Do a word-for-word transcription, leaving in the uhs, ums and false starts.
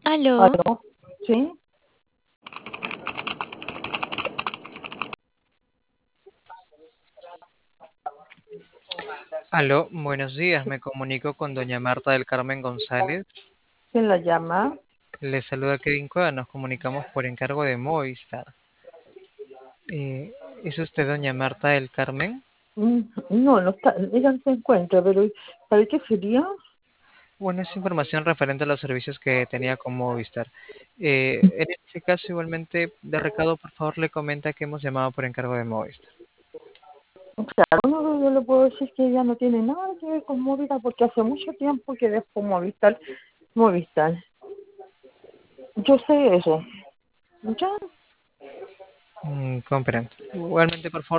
Aló, ¿Aló? ¿Sí? Aló, buenos días. Me comunico con doña Marta del Carmen González. ¿Quién la llama? Le saluda Kevin Cueva. Nos comunicamos por encargo de Movistar. Eh, ¿es usted doña Marta del Carmen? Mm, No, no está, ella no se encuentra, pero ¿para qué sería? Bueno, es información referente a los servicios que tenía con Movistar. Eh, en este caso, igualmente, de recado, por favor, le comenta que hemos llamado por encargo de Movistar. Claro, no, yo le puedo decir que ella no tiene nada que ver con Movistar porque hace mucho tiempo que dejó Movistar. Movistar. Yo sé eso. ¿Ya? Mm, comprendo. Igualmente, por favor,